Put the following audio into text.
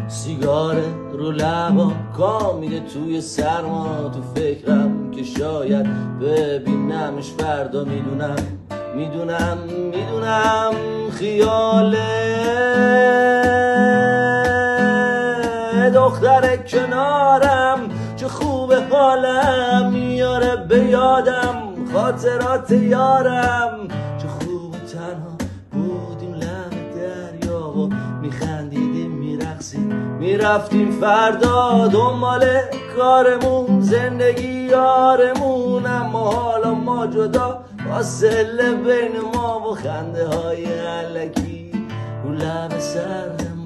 سیگار رو لبا کام میده توی سرما، تو فکرم که شاید ببینمش فردا. میدونم خیاله دختر کنارم چه خوب حالم میاره به یادم خاطرات یارم. چه خوب تنها بودیم لب دریا و میخندیدیم میرقصیم میرفتیم فردا دنبال کارمون زندگی یارمون. اما حالا ما جدا فاصله بین ما و خنده های الکی رو لب سرد